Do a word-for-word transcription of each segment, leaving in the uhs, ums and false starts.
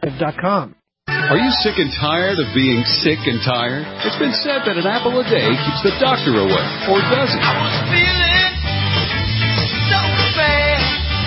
dot com. Are you sick and tired of being sick and tired? It's been said that an apple a day keeps the doctor away, or does it? I was feeling so bad.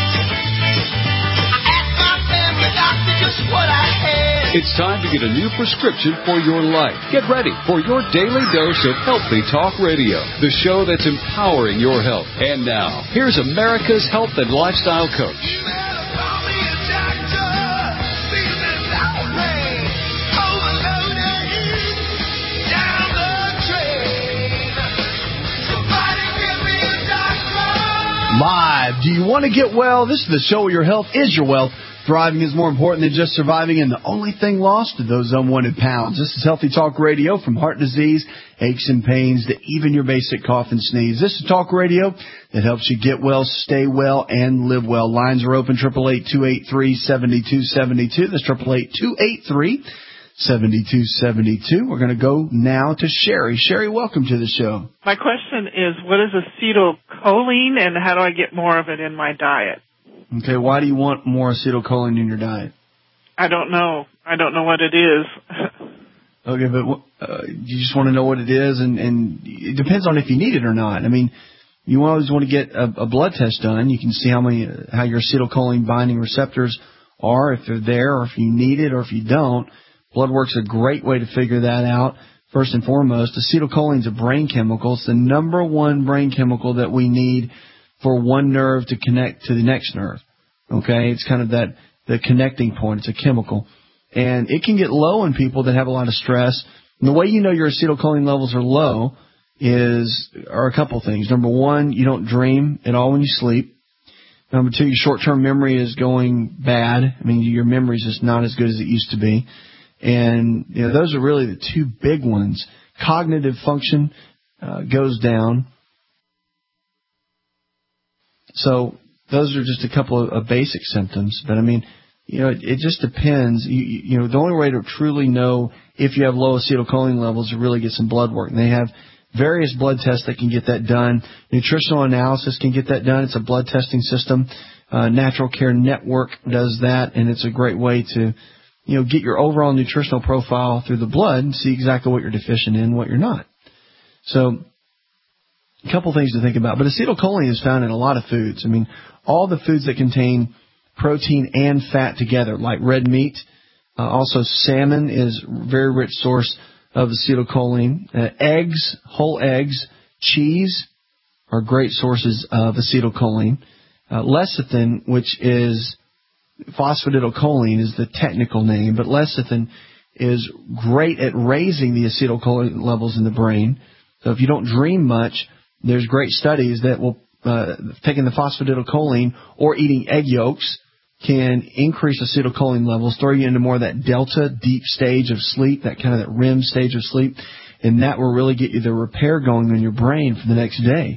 I asked my family doctor just what I had. It's time to get a new prescription for your life. Get ready for your daily dose of Healthy Talk Radio, the show that's empowering your health. And now, here's America's health and lifestyle coach. You better call me a doctor. Feeling lonely. Overloaded. Down the drain. Somebody give me a doctor. Live. Do you want to get well? This is the show where your health is your wealth. Thriving is more important than just surviving, and the only thing lost are those unwanted pounds. This is Healthy Talk Radio, from heart disease, aches and pains, to even your basic cough and sneeze. This is Talk Radio that helps you get well, stay well, and live well. Lines are open, eight eight eight, two eight three, seven two seven two. That's eight eight eight, two eight three, seven two seven two. We're going to go now to Sherry. Sherry, welcome to the show. My question is, what is acetylcholine, and how do I get more of it in my diet? Okay, why do you want more acetylcholine in your diet? I don't know. I don't know what it is. Okay, but uh, you just want to know what it is, and, and it depends on if you need it or not. I mean, you always want to get a, a blood test done. You can see how many, how your acetylcholine binding receptors are, if they're there, or if you need it, or if you don't. Blood work's a great way to figure that out. First and foremost, acetylcholine is a brain chemical. It's the number one brain chemical that we need for one nerve to connect to the next nerve. Okay, it's kind of that the connecting point. It's a chemical, and it can get low in people that have a lot of stress. And the way you know your acetylcholine levels are low is are a couple things. Number one, you don't dream at all when you sleep. Number two, your short-term memory is going bad. I mean, your memory is just not as good as it used to be. And you know, those are really the two big ones. Cognitive function uh, goes down. So those are just a couple of, of basic symptoms. But, I mean, you know, it, it just depends. You, you know, the only way to truly know if you have low acetylcholine levels is to really get some blood work. And they have various blood tests that can get that done. Nutritional analysis can get that done. It's a blood testing system. Uh, Natural Care Network does that, and it's a great way to, you know, get your overall nutritional profile through the blood and see exactly what you're deficient in and what you're not. So a couple things to think about. But acetylcholine is found in a lot of foods. I mean, all the foods that contain protein and fat together, like red meat. Uh, also, salmon is a very rich source of acetylcholine. Uh, eggs, whole eggs, cheese are great sources of acetylcholine. Uh, lecithin, which is phosphatidylcholine, is the technical name, but lecithin is great at raising the acetylcholine levels in the brain. So if you don't dream much, there's great studies that will, uh, taking the phosphatidylcholine or eating egg yolks can increase acetylcholine levels, throw you into more of that delta, deep stage of sleep, that kind of that R E M stage of sleep, and that will really get you the repair going in your brain for the next day.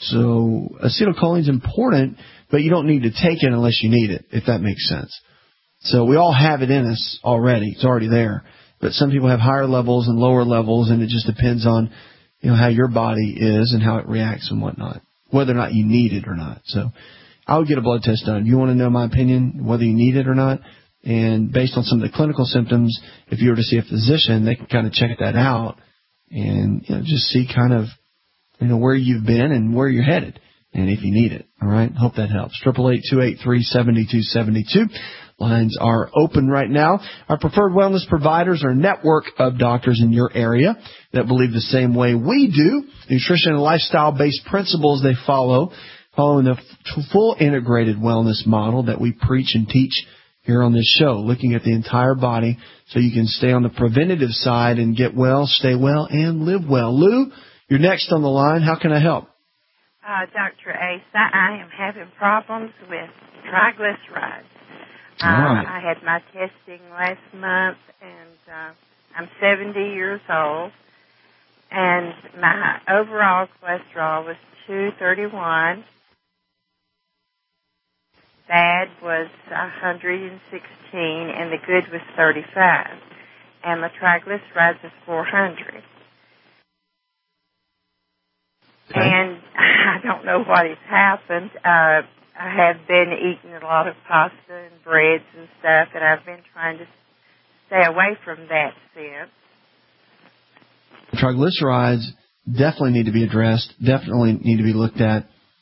So acetylcholine is important, but you don't need to take it unless you need it, if that makes sense. So we all have it in us already. It's already there. But some people have higher levels and lower levels, and it just depends on, you know, how your body is and how it reacts and whatnot, whether or not you need it or not. So I would get a blood test done. You want to know my opinion, whether you need it or not? And based on some of the clinical symptoms, if you were to see a physician, they can kind of check that out and, you know, just see kind of, you know, where you've been and where you're headed, and if you need it. All right? Hope that helps. eight eight eight, two eight three, seven two seven two. Lines are open right now. Our preferred wellness providers are a network of doctors in your area that believe the same way we do. Nutrition and lifestyle-based principles they follow, following the f- full integrated wellness model that we preach and teach here on this show, looking at the entire body so you can stay on the preventative side and get well, stay well, and live well. Lou, you're next on the line. How can I help? Uh, Doctor Ace, I am having problems with triglycerides. Uh, right. I had my testing last month, and uh, I'm seventy years old, and my overall cholesterol was two thirty-one. Bad was one hundred sixteen, and the good was thirty-five. And my triglycerides was four hundred. Okay. And I don't know what has happened. Uh, I have been eating a lot of pasta and breads and stuff, and I've been trying to stay away from that sense. Triglycerides definitely need to be addressed, definitely need to be looked at.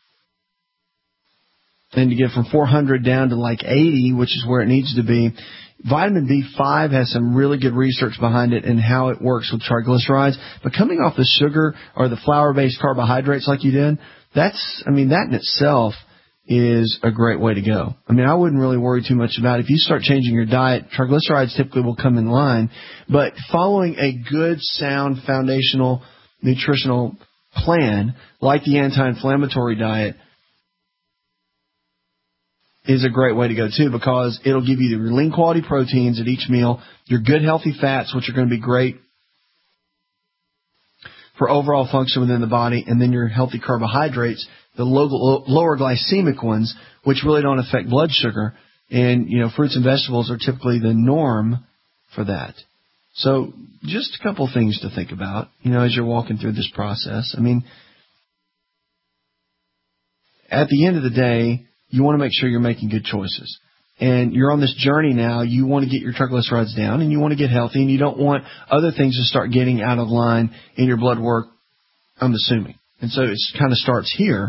And to get from four hundred down to like eighty, which is where it needs to be. Vitamin B five has some really good research behind it and how it works with triglycerides. But coming off the sugar or the flour-based carbohydrates like you did, that's, I mean, that in itself is a great way to go. I mean, I wouldn't really worry too much about it. If you start changing your diet, triglycerides typically will come in line. But following a good, sound, foundational nutritional plan, like the anti-inflammatory diet, is a great way to go, too, because it'll give you the lean quality proteins at each meal, your good healthy fats, which are going to be great for overall function within the body, and then your healthy carbohydrates, the low, lower glycemic ones, which really don't affect blood sugar. And, you know, fruits and vegetables are typically the norm for that. So just a couple things to think about, you know, as you're walking through this process. I mean, at the end of the day, you want to make sure you're making good choices. And you're on this journey now. You want to get your triglycerides down, and you want to get healthy, and you don't want other things to start getting out of line in your blood work, I'm assuming. And so it kind of starts here.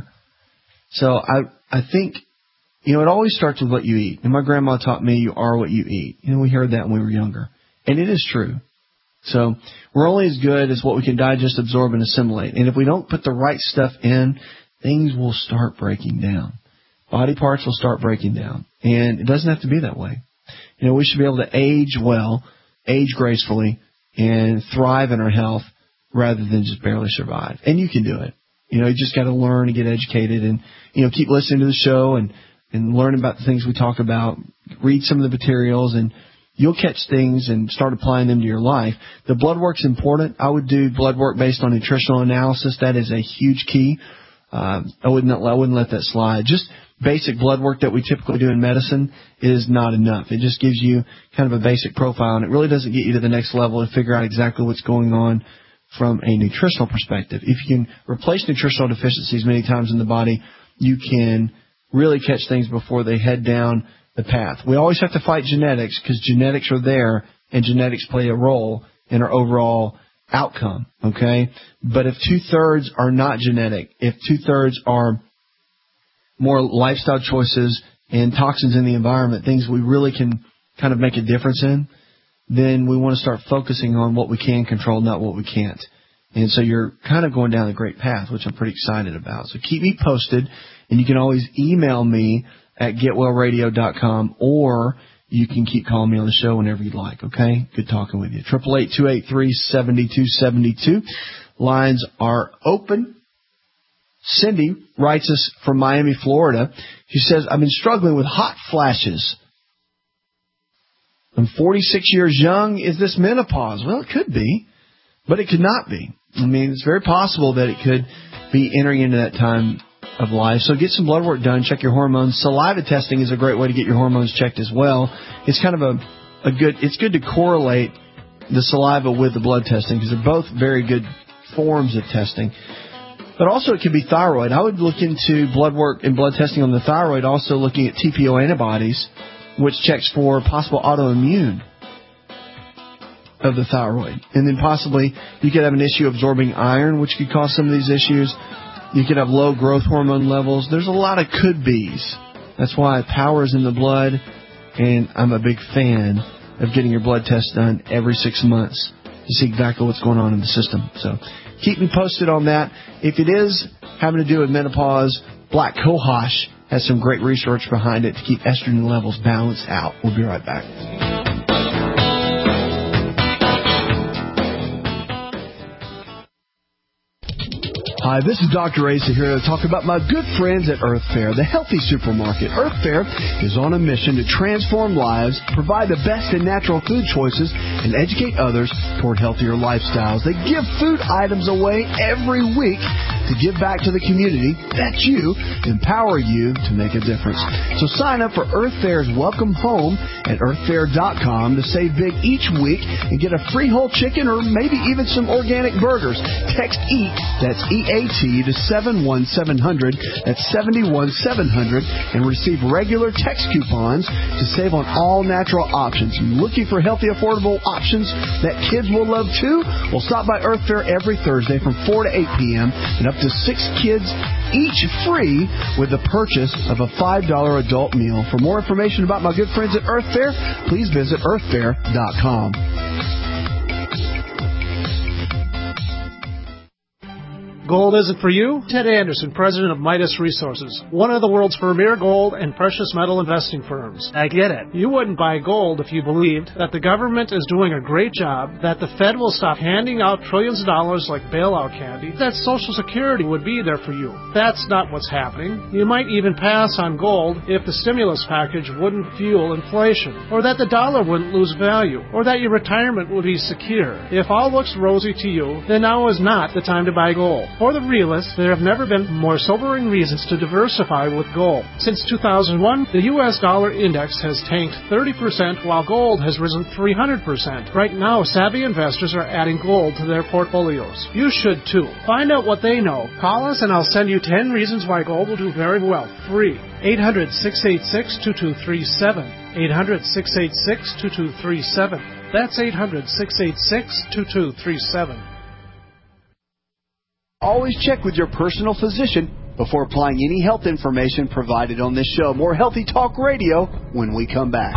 So I I think, you know, it always starts with what you eat. And my grandma taught me you are what you eat. You know, we heard that when we were younger. And it is true. So we're only as good as what we can digest, absorb, and assimilate. And if we don't put the right stuff in, things will start breaking down. Body parts will start breaking down. And it doesn't have to be that way. You know, we should be able to age well, age gracefully, and thrive in our health rather than just barely survive. And you can do it. You know, you just got to learn and get educated and, you know, keep listening to the show and, and learn about the things we talk about. Read some of the materials, and you'll catch things and start applying them to your life. The blood work's important. I would do blood work based on nutritional analysis. That is a huge key. Uh, I wouldn't, I wouldn't let that slide. Just basic blood work that we typically do in medicine is not enough. It just gives you kind of a basic profile, and it really doesn't get you to the next level and figure out exactly what's going on from a nutritional perspective. If you can replace nutritional deficiencies many times in the body, you can really catch things before they head down the path. We always have to fight genetics because genetics are there, and genetics play a role in our overall outcome, okay? But if two-thirds are not genetic, if two-thirds are more lifestyle choices and toxins in the environment, things we really can kind of make a difference in, then we want to start focusing on what we can control, not what we can't. And so you're kind of going down a great path, which I'm pretty excited about. So keep me posted, and you can always email me at get well radio dot com, or you can keep calling me on the show whenever you'd like, okay? Good talking with you. eight eight eight, two eight three, seven two seven two. Lines are open. Cindy writes us from Miami, Florida. She says, I've been struggling with hot flashes. I'm forty-six years young. Is this menopause? Well, it could be, but it could not be. I mean, it's very possible that it could be entering into that time of life. So get some blood work done. Check your hormones. Saliva testing is a great way to get your hormones checked as well. It's kind of a, a good, it's good to correlate the saliva with the blood testing because they're both very good forms of testing. But also it could be thyroid. I would look into blood work and blood testing on the thyroid, also looking at T P O antibodies, which checks for possible autoimmune of the thyroid. And then possibly you could have an issue absorbing iron, which could cause some of these issues. You could have low growth hormone levels. There's a lot of could-be's. That's why power is in the blood, and I'm a big fan of getting your blood test done every six months to see exactly what's going on in the system. So keep me posted on that. If it is having to do with menopause, black cohosh has some great research behind it to keep estrogen levels balanced out. We'll be right back. Hi, this is Doctor Asa here to talk about my good friends at Earth Fare, the healthy supermarket. Earth Fare is on a mission to transform lives, provide the best in natural food choices, and educate others toward healthier lifestyles. They give food items away every week to give back to the community, that's you, empower you to make a difference. So sign up for Earth Fair's Welcome Home at earth fair dot com to save big each week and get a free whole chicken or maybe even some organic burgers. Text EAT, that's E A T, to seven one seven zero zero, that's seven one seven zero zero, and receive regular text coupons to save on all natural options. Looking for healthy, affordable options that kids will love too? Well, stop by Earth Fair every Thursday from four to eight p.m. and up to six kids each free with the purchase of a five dollar adult meal. For more information about my good friends at Earth Fair, please visit earth fair dot com. Gold isn't for you? Ted Anderson, president of Midas Resources, one of the world's premier gold and precious metal investing firms. I get it. You wouldn't buy gold if you believed that the government is doing a great job, that the Fed will stop handing out trillions of dollars like bailout candy, that Social Security would be there for you. That's not what's happening. You might even pass on gold if the stimulus package wouldn't fuel inflation, or that the dollar wouldn't lose value, or that your retirement would be secure. If all looks rosy to you, then now is not the time to buy gold. For the realists, there have never been more sobering reasons to diversify with gold. Since two thousand one, the U S dollar index has tanked thirty percent while gold has risen three hundred percent. Right now, savvy investors are adding gold to their portfolios. You should too. Find out what they know. Call us and I'll send you ten reasons why gold will do very well. Free. eight hundred, six eight six, two two three seven. eight hundred, six eight six, two two three seven. That's eight hundred, six eight six, two two three seven. Always check with your personal physician before applying any health information provided on this show. More Healthy Talk Radio when we come back.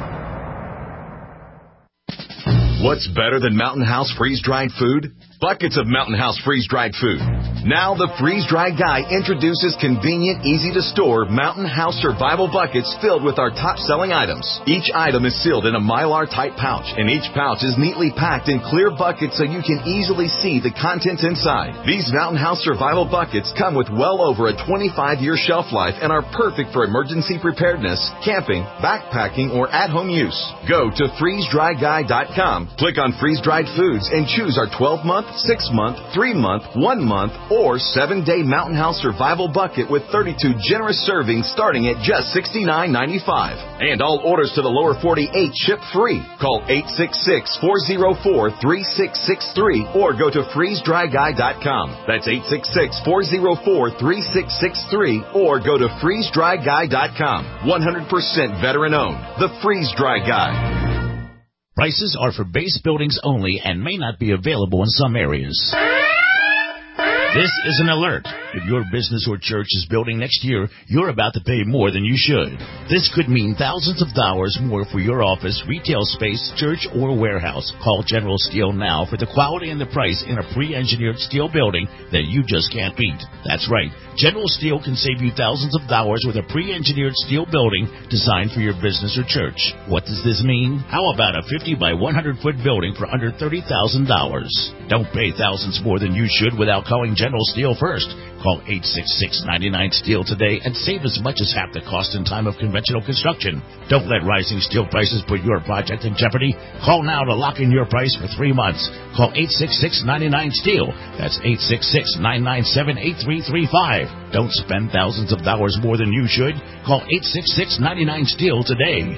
What's better than Mountain House freeze-dried food? Buckets of Mountain House freeze-dried food. Now the freeze-dried guy introduces convenient, easy-to-store Mountain House survival buckets filled with our top-selling items. Each item is sealed in a Mylar-type pouch, and each pouch is neatly packed in clear buckets so you can easily see the contents inside. These Mountain House survival buckets come with well over a twenty-five year shelf life and are perfect for emergency preparedness, camping, backpacking, or at-home use. Go to freeze dry guy dot com, click on freeze-dried foods, and choose our twelve month, six month, three month, one month, or seven day Mountain House Survival Bucket with thirty-two generous servings starting at just sixty-nine ninety-five. And all orders to the lower forty-eight ship free. Call eight six six, four oh four, three six six three or go to freeze dry guy dot com. That's eight six six, four oh four, three six six three or go to freeze dry guy dot com. one hundred percent veteran owned. The Freeze Dry Guy. Prices are for base buildings only and may not be available in some areas. This is an alert. If your business or church is building next year, you're about to pay more than you should. This could mean thousands of dollars more for your office, retail space, church, or warehouse. Call General Steel now for the quality and the price in a pre-engineered steel building that you just can't beat. That's right. General Steel can save you thousands of dollars with a pre-engineered steel building designed for your business or church. What does this mean? How about a fifty by one hundred foot building for under thirty thousand dollars? Don't pay thousands more than you should without calling General Steel first. Call eight six six, nine nine STEEL today and save as much as half the cost and time of conventional construction. Don't let rising steel prices put your project in jeopardy. Call now to lock in your price for three months. Call eight six six, nine nine STEEL. That's eight six six, nine nine seven, eight three three five. Don't spend thousands of dollars more than you should. Call eight six six, nine nine STEEL today.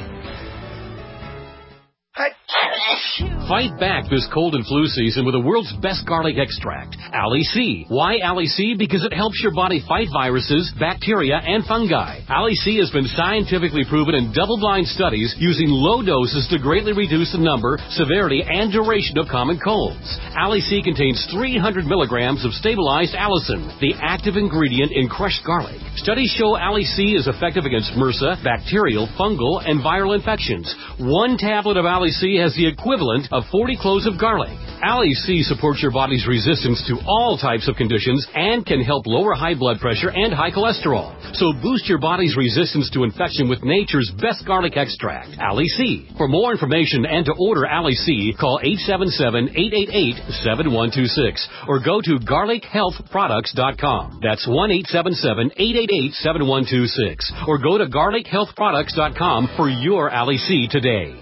Fight back this cold and flu season with the world's best garlic extract, Ali C. Why Ali C? Because it helps your body fight viruses, bacteria, and fungi. Ali C has been scientifically proven in double-blind studies using low doses to greatly reduce the number, severity, and duration of common colds. Ali C contains three hundred milligrams of stabilized allicin, the active ingredient in crushed garlic. Studies show Ali C is effective against MRSA, bacterial, fungal, and viral infections. One tablet of Ali C has the equivalent of forty cloves of garlic. Ali C supports your body's resistance to all types of conditions and can help lower high blood pressure and high cholesterol. So boost your body's resistance to infection with nature's best garlic extract, Ali C. For more information and to order Ali C, call eight seven seven, eight eight eight, seven one two six or go to garlic health products dot com. That's one eight seven seven, eight eight eight, seven one two six or go to garlic health products dot com for your Ali C today.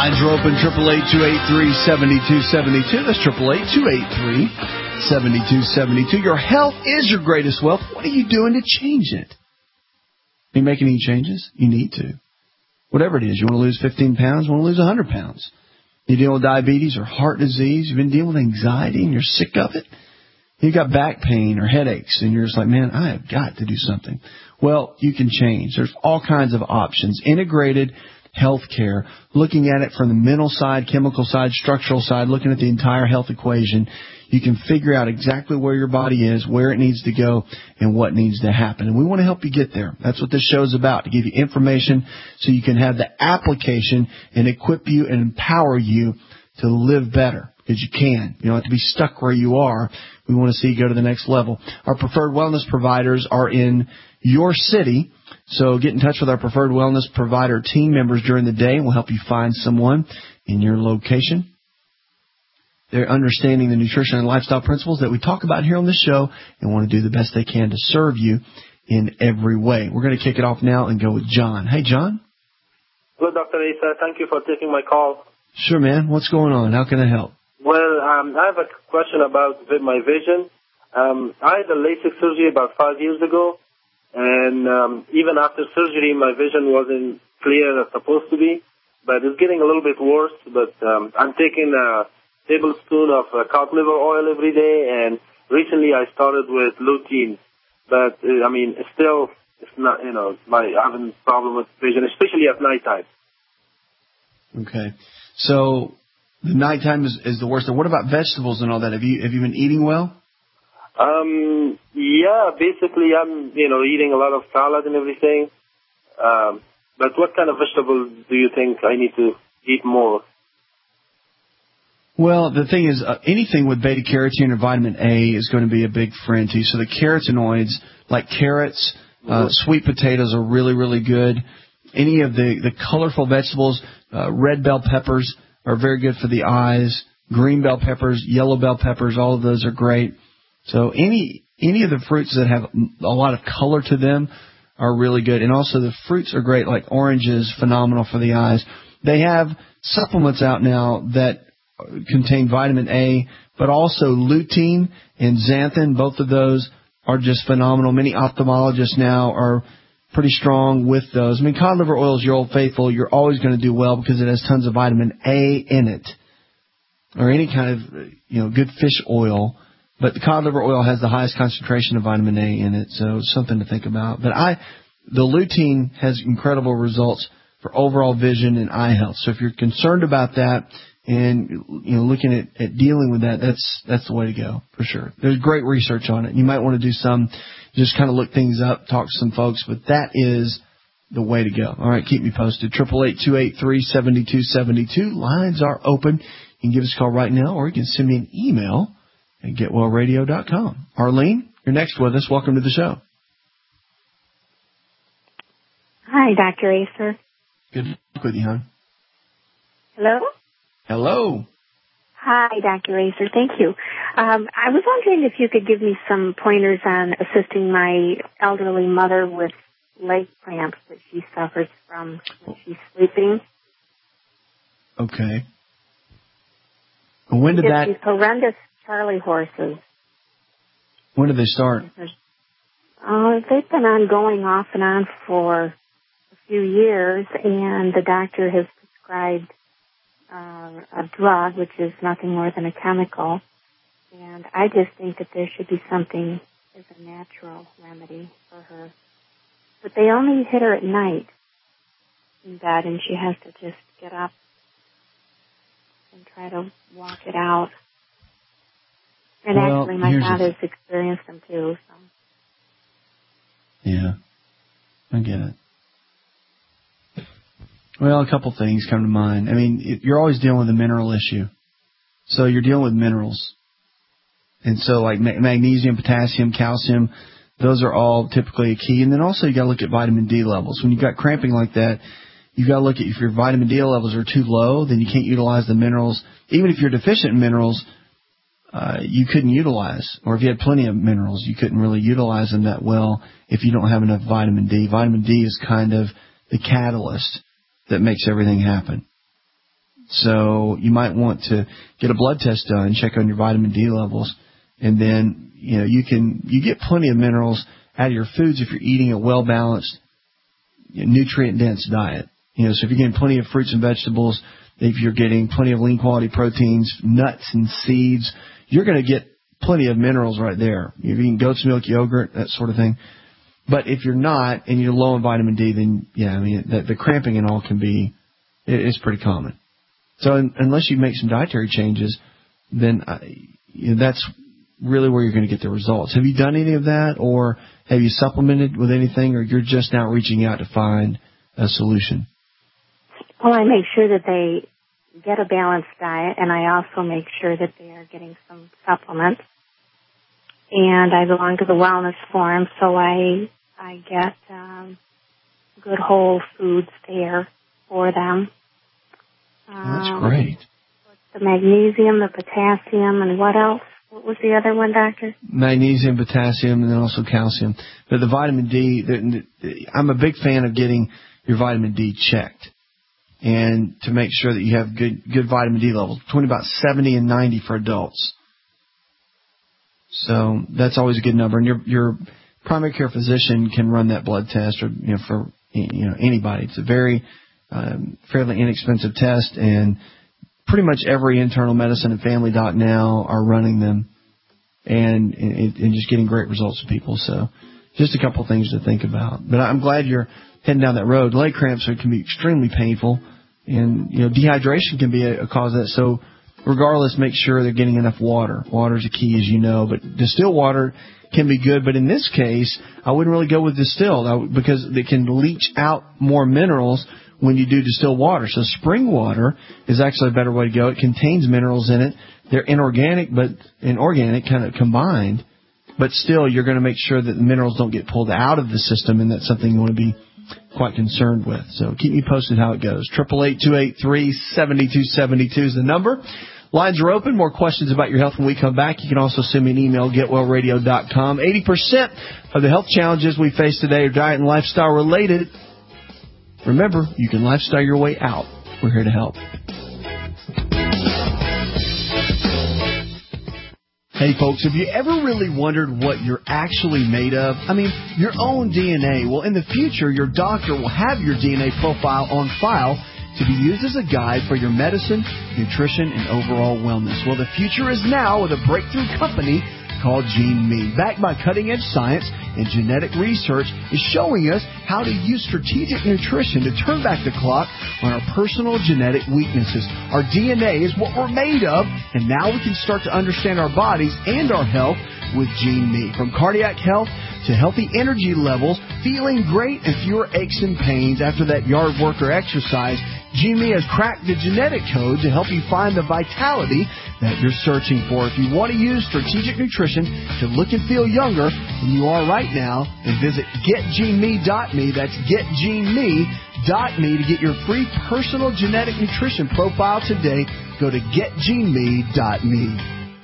Lines are open, eight eight eight, two eight three, seven two seven two. That's eight eight eight, two eight three, seven two seven two. Your health is your greatest wealth. What are you doing to change it? Are you making any changes? You need to. Whatever it is, you want to lose fifteen pounds, you want to lose one hundred pounds. You deal with diabetes or heart disease, you've been dealing with anxiety and you're sick of it. You got back pain or headaches and you're just like, man, I have got to do something. Well, you can change. There's all kinds of options. Integrated health care, looking at it from the mental side, chemical side, structural side, looking at the entire health equation. You can figure out exactly where your body is, where it needs to go, and what needs to happen. And we want to help you get there. That's what this show is about, to give you information so you can have the application and equip you and empower you to live better, because you can. You don't have to be stuck where you are. We want to see you go to the next level. Our preferred wellness providers are in your city, so get in touch with our preferred wellness provider team members during the day, and we'll help you find someone in your location. They're understanding the nutrition and lifestyle principles that we talk about here on this show and want to do the best they can to serve you in every way. We're going to kick it off now and go with John. Hey, John. Hello, Doctor Asa. Thank you for taking my call. Sure, man. What's going on? How can I help? Well, um, I have a question about my vision. Um, I had a LASIK surgery about five years ago, and um, even after surgery, my vision wasn't clear as supposed to be, but it's getting a little bit worse. But um, I'm taking a tablespoon of uh, cod liver oil every day, and recently I started with lutein. But, uh, I mean, it's still, it's not, you know, my, I'm having a problem with vision, especially at nighttime. Okay. So the nighttime is, is the worst. And what about vegetables and all that? Have you have you been eating well? Um, yeah, basically I'm, you know, eating a lot of salad and everything. Um, but what kind of vegetables do you think I need to eat more? Well, the thing is, uh, anything with beta-carotene or vitamin A is going to be a big friend to you. So the carotenoids, like carrots, uh, sweet potatoes are really, really good. Any of the, the colorful vegetables, uh, red bell peppers are very good for the eyes. Green bell peppers, yellow bell peppers, all of those are great. So any any of the fruits that have a lot of color to them are really good. And also the fruits are great, like oranges, phenomenal for the eyes. They have supplements out now that contain vitamin A, but also lutein and xanthan. Both of those are just phenomenal. Many ophthalmologists now are pretty strong with those. I mean, cod liver oil is your old faithful. You're always going to do well because it has tons of vitamin A in it, or any kind of, you know, good fish oil. But the cod liver oil has the highest concentration of vitamin A in it, so it's something to think about. But I, the lutein has incredible results for overall vision and eye health. So if you're concerned about that and, you know, looking at, at dealing with that, that's that's the way to go for sure. There's great research on it. You might want to do some, just kind of look things up, talk to some folks, but that is the way to go. All right, keep me posted. eight eight eight, two eight three, seven two seven two. Lines are open. You can give us a call right now, or you can send me an email at get well radio dot com. Arlene, you're next with us. Welcome to the show. Hi, Doctor Acer. Good to talk with you, hon. Hello? Hello. Hi, Doctor Acer. Thank you. Um, I was wondering if you could give me some pointers on assisting my elderly mother with leg cramps that she suffers from when she's sleeping. Okay. When did that... These horrendous Charlie horses. When did they start? Oh, they've been ongoing off and on for a few years, and the doctor has prescribed uh, a drug, which is nothing more than a chemical. And I just think that there should be something as a natural remedy for her. But they only hit her at night in bed, and she has to just get up and try to walk it out. And well, actually, my father's th- experienced them too. So. Yeah, I get it. Well, a couple things come to mind. I mean, it, you're always dealing with a mineral issue. So you're dealing with minerals. And so like ma- magnesium, potassium, calcium, those are all typically a key. And then also you got to look at vitamin D levels. When you've got cramping like that, you've got to look at if your vitamin D levels are too low, then you can't utilize the minerals. Even if you're deficient in minerals, uh, you couldn't utilize. Or if you had plenty of minerals, you couldn't really utilize them that well if you don't have enough vitamin D. Vitamin D is kind of the catalyst that makes everything happen. So you might want to get a blood test done, check on your vitamin D levels, and then, you know, you can, you get plenty of minerals out of your foods if you're eating a well-balanced, nutrient-dense diet. You know, so if you're getting plenty of fruits and vegetables, if you're getting plenty of lean quality proteins, nuts and seeds, you're going to get plenty of minerals right there. If you're eating goat's milk, yogurt, that sort of thing. But if you're not and you're low in vitamin D, then, yeah, I mean, the, the cramping and all can be, it's pretty common. So in, unless you make some dietary changes, then uh, you know, that's really where you're going to get the results. Have you done any of that, or have you supplemented with anything, or you're just now reaching out to find a solution? Well, I make sure that they get a balanced diet, and I also make sure that they are getting some supplements. And I belong to the Wellness Forum, so I I get um, good whole foods there for them. Um, That's great. The magnesium, the potassium, and what else? What was the other one, Doctor? Magnesium, potassium, and then also calcium. But the vitamin D, the, the, I'm a big fan of getting your vitamin D checked, and to make sure that you have good good vitamin D levels, between about seventy and ninety for adults. So that's always a good number, and your your primary care physician can run that blood test, or you know, for you know anybody. It's a very um, fairly inexpensive test, and pretty much every internal medicine and family doc now are running them, and, and and just getting great results for people. So just a couple things to think about. But I'm glad you're heading down that road. Leg cramps can be extremely painful, and you know dehydration can be a, a cause of that. So regardless, make sure they're getting enough water. Water is a key, as you know, but distilled water can be good. But in this case, I wouldn't really go with distilled because they can leach out more minerals when you do distilled water. So spring water is actually a better way to go. It contains minerals in it. They're inorganic, but inorganic kind of combined. But still, you're going to make sure that the minerals don't get pulled out of the system, and that's something you want to be quite concerned with. So keep me posted how it goes. eight eight eight, two eight three, seven two seven two is the number. Lines are open. More questions about your health when we come back. You can also send me an email, get well radio dot com. eighty percent of the health challenges we face today are diet and lifestyle related. Remember, you can lifestyle your way out. We're here to help. Hey, folks, have you ever really wondered what you're actually made of? I mean, your own D N A. Well, in the future, your doctor will have your D N A profile on file to be used as a guide for your medicine, nutrition, and overall wellness. Well, the future is now with a breakthrough company called GeneMe. Backed by cutting-edge science and genetic research, is showing us how to use strategic nutrition to turn back the clock on our personal genetic weaknesses. Our D N A is what we're made of, and now we can start to understand our bodies and our health with GeneMe. From cardiac health to healthy energy levels, feeling great, and fewer aches and pains after that yard work or exercise, GeneMe has cracked the genetic code to help you find the vitality that you're searching for. If you want to use strategic nutrition to look and feel younger than you are right now, then visit get gene me dot me. That's get gene me dot me to get your free personal genetic nutrition profile today. Go to get gene me dot me.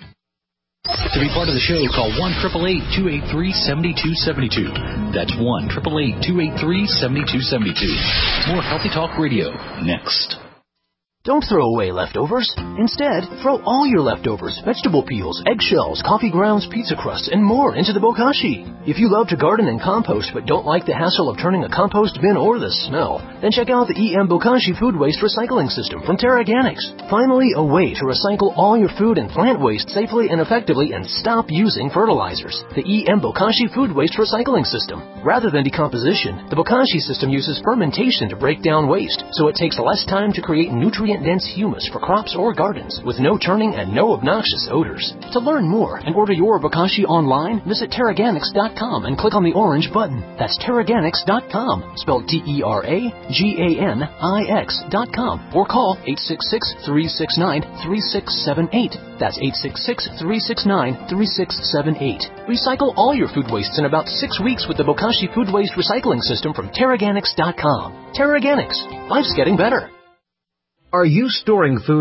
To be part of the show, call one eight eight eight, two eight three, seven two seven two. That's one eight eight eight, two eight three, seven two seven two. More Healthy Talk Radio next. Don't throw away leftovers. Instead, throw all your leftovers, vegetable peels, eggshells, coffee grounds, pizza crusts, and more into the bokashi. If you love to garden and compost but don't like the hassle of turning a compost bin or the smell, then check out the E M Bokashi Food Waste Recycling System from Terraganics. Finally, a way to recycle all your food and plant waste safely and effectively and stop using fertilizers. The E M Bokashi Food Waste Recycling System. Rather than decomposition, the Bokashi system uses fermentation to break down waste, so it takes less time to create nutrient-dense humus for crops or gardens with no turning and no obnoxious odors. To learn more and order your Bokashi online, visit Terraganics dot com and click on the orange button. That's Terraganics dot com, spelled T E R A G A N I X dot com, or call eight six six, three six nine, three six seven eight. That's eight six six, three six nine, three six seven eight. Recycle all your food wastes in about six weeks with the Bokashi Food Waste Recycling System from Terraganics dot com. Terraganics. Life's getting better. Are you storing food?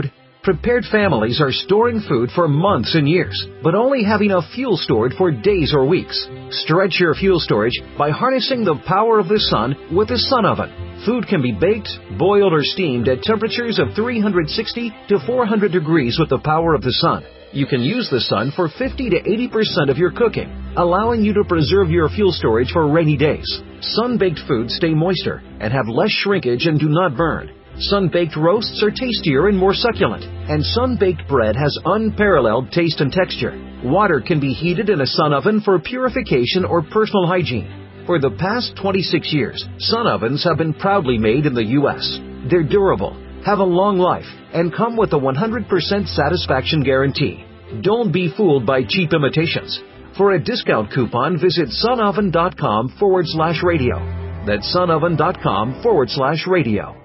Prepared families are storing food for months and years, but only have enough fuel stored for days or weeks. Stretch your fuel storage by harnessing the power of the sun with a sun oven. Food can be baked, boiled, or steamed at temperatures of three hundred sixty to four hundred degrees with the power of the sun. You can use the sun for fifty to eighty percent of your cooking, allowing you to preserve your fuel storage for rainy days. Sun-baked foods stay moister and have less shrinkage and do not burn. Sun-baked roasts are tastier and more succulent, and sun-baked bread has unparalleled taste and texture. Water can be heated in a sun oven for purification or personal hygiene. For the past twenty-six years, sun ovens have been proudly made in the U S They're durable, have a long life, and come with a one hundred percent satisfaction guarantee. Don't be fooled by cheap imitations. For a discount coupon, visit sunoven.com forward slash radio. That's sunoven.com forward slash radio.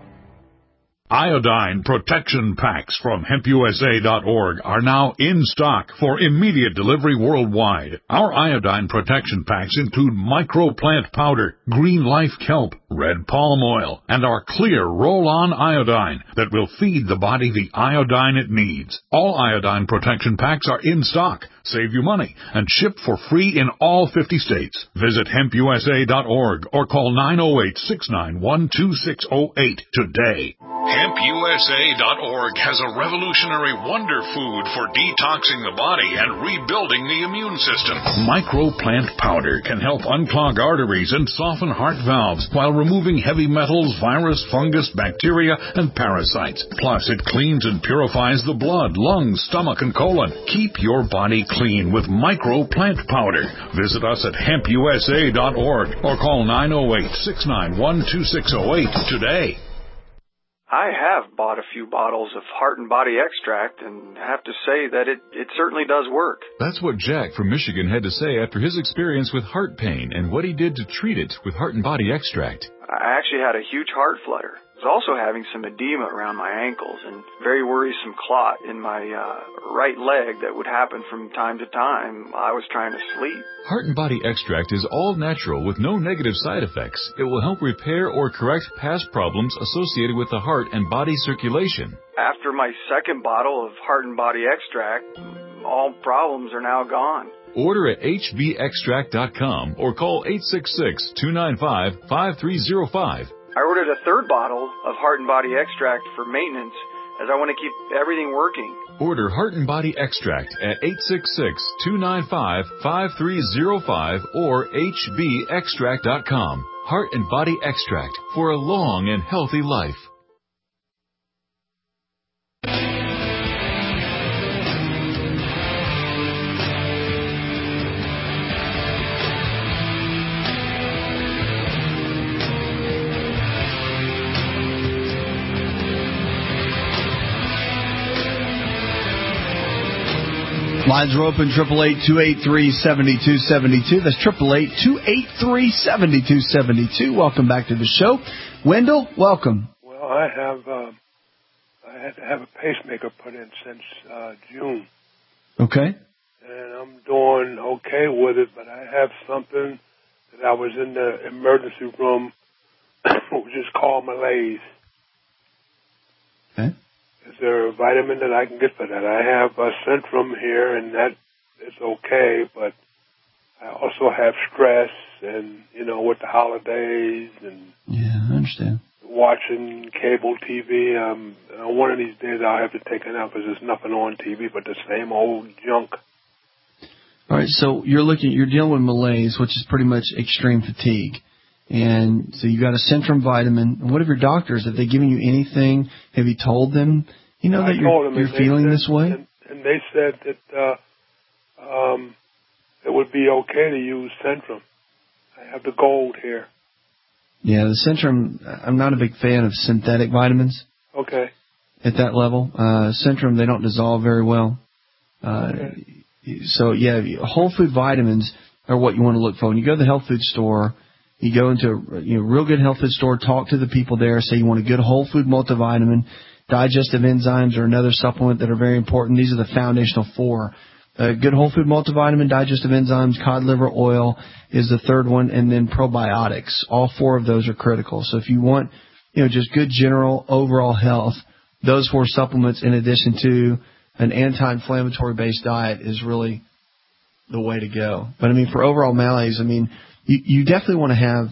Iodine protection packs from hemp U S A dot org are now in stock for immediate delivery worldwide. Our iodine protection packs include microplant powder, green life kelp, red palm oil, and our clear roll-on iodine that will feed the body the iodine it needs. All iodine protection packs are in stock, save you money, and shipped for free in all fifty states. Visit hemp U S A dot org or call nine oh eight, six nine one, two six oh eight today. hemp U S A dot org has a revolutionary wonder food for detoxing the body and rebuilding the immune system. Microplant powder can help unclog arteries and soften heart valves while removing heavy metals, virus, fungus, bacteria, and parasites. Plus, it cleans and purifies the blood, lungs, stomach, and colon. Keep your body clean with Microplant powder. Visit us at hemp U S A dot org or call nine oh eight, six nine one, two six oh eight today. I have bought a few bottles of Heart and Body Extract and have to say that it, it certainly does work. That's what Jack from Michigan had to say after his experience with heart pain and what he did to treat it with Heart and Body Extract. I actually had a huge heart flutter. I was also having some edema around my ankles and very worrisome clot in my uh, right leg that would happen from time to time. I was trying to sleep. Heart and Body Extract is all natural with no negative side effects. It will help repair or correct past problems associated with the heart and body circulation. After my second bottle of Heart and Body Extract, all problems are now gone. Order at h b extract dot com or call eight six six, two nine five, five three zero five. I ordered a third bottle of Heart and Body Extract for maintenance as I want to keep everything working. Order Heart and Body Extract at eight six six, two nine five, five three zero five or h b extract dot com. Heart and Body Extract for a long and healthy life. Lines are open, triple eight, two eight three, seven two seven two. That's triple eight, two eight three, seven two seven two. Welcome back to the show. Wendell, welcome. Well, I have, uh, I had to have a pacemaker put in since uh, June. Okay. And I'm doing okay with it, but I have something that I was in the emergency room, which is called malaise. Okay. Is there a vitamin that I can get for that? I have a Centrum here, and that is okay, but I also have stress and, you know, with the holidays and yeah, I understand. Watching cable T V. Um, uh, one of these days I'll have to take it out because there's nothing on T V but the same old junk. All right, so you're looking, you're dealing with malaise, which is pretty much extreme fatigue. And so you got a Centrum vitamin. What have your doctors, have they given you anything? Have you told them, you know, that you're, you're feeling said, this way? And, and they said that uh, um, it would be okay to use Centrum. I have the gold here. Yeah, the Centrum, I'm not a big fan of synthetic vitamins. Okay. At that level. Uh, Centrum, they don't dissolve very well. Uh, okay. So, yeah, whole food vitamins are what you want to look for. When you go to the health food store, you go into a you know, real good health food store, talk to the people there, say you want a good whole food multivitamin. Digestive enzymes are another supplement that are very important. These are the foundational four. Uh, good whole food multivitamin, digestive enzymes, cod liver oil is the third one, and then probiotics. All four of those are critical. So if you want, you know, just good general overall health, those four supplements in addition to an anti-inflammatory based diet is really the way to go. But, I mean, for overall malaise, I mean, you, you definitely want to have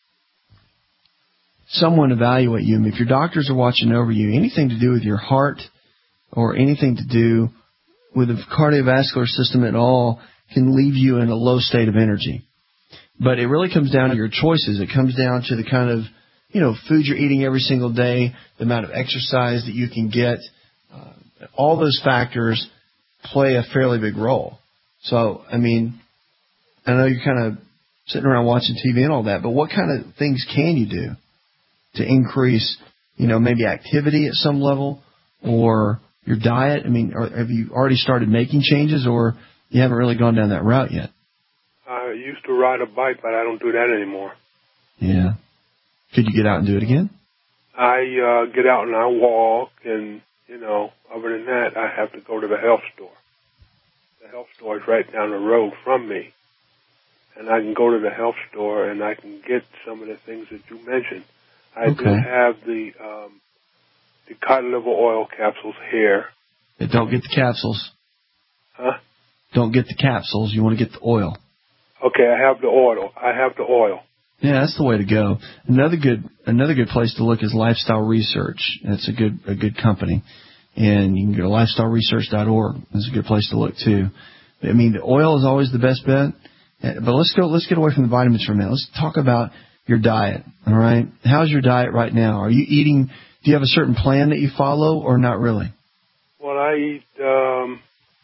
someone evaluate you. I mean, if your doctors are watching over you, anything to do with your heart or anything to do with the cardiovascular system at all can leave you in a low state of energy. But it really comes down to your choices. It comes down to the kind of, you know, food you're eating every single day, the amount of exercise that you can get. Uh, all those factors play a fairly big role. So, I mean, I know you're kind of sitting around watching T V and all that, but what kind of things can you do to increase, you know, maybe activity at some level or your diet? I mean, or have you already started making changes, or you haven't really gone down that route yet? I used to ride a bike, but I don't do that anymore. Yeah. Could you get out and do it again? I uh, get out and I walk, and, you know, other than that, I have to go to the health store. The health store is right down the road from me. And I can go to the health store and I can get some of the things that you mentioned. I Okay. do have the um, the cod liver oil capsules here. Yeah, don't get the capsules. Huh? Don't get the capsules. You want to get the oil. Okay, I have the oil. I have the oil. Yeah, that's the way to go. Another good another good place to look is Lifestyle Research. That's a good a good company, and you can go to lifestyle research dot org. That's a good place to look too. I mean, the oil is always the best bet. But let's go. Let's get away from the vitamins for a minute. Let's talk about your diet. All right, how's your diet right now? Are you eating? Do you have a certain plan that you follow, or not really? Well, I eat um,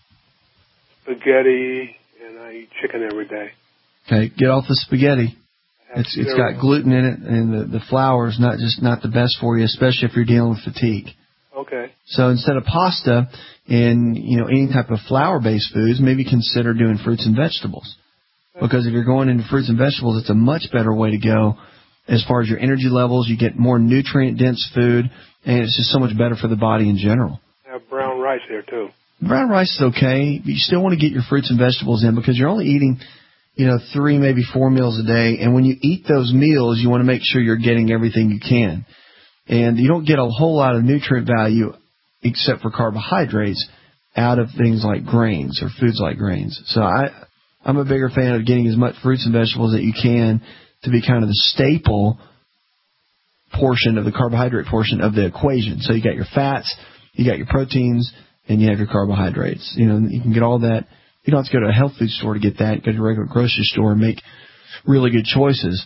spaghetti and I eat chicken every day. Okay, get off the spaghetti. It's it's got gluten in it, and the the flour is not just not the best for you, especially if you're dealing with fatigue. Okay. So instead of pasta and you know any type of flour-based foods, maybe consider doing fruits and vegetables. Because if you're going into fruits and vegetables, it's a much better way to go as far as your energy levels. You get more nutrient-dense food, and it's just so much better for the body in general. I have brown rice here, too. Brown rice is okay. You still want to get your fruits and vegetables in because you're only eating, you know, three, maybe four meals a day. And when you eat those meals, you want to make sure you're getting everything you can. And you don't get a whole lot of nutrient value except for carbohydrates out of things like grains or foods like grains. So I... I'm a bigger fan of getting as much fruits and vegetables that you can to be kind of the staple portion of the carbohydrate portion of the equation. So you got your fats, you got your proteins, and you have your carbohydrates. You know, you can get all that. You don't have to go to a health food store to get that. Go to a regular grocery store and make really good choices.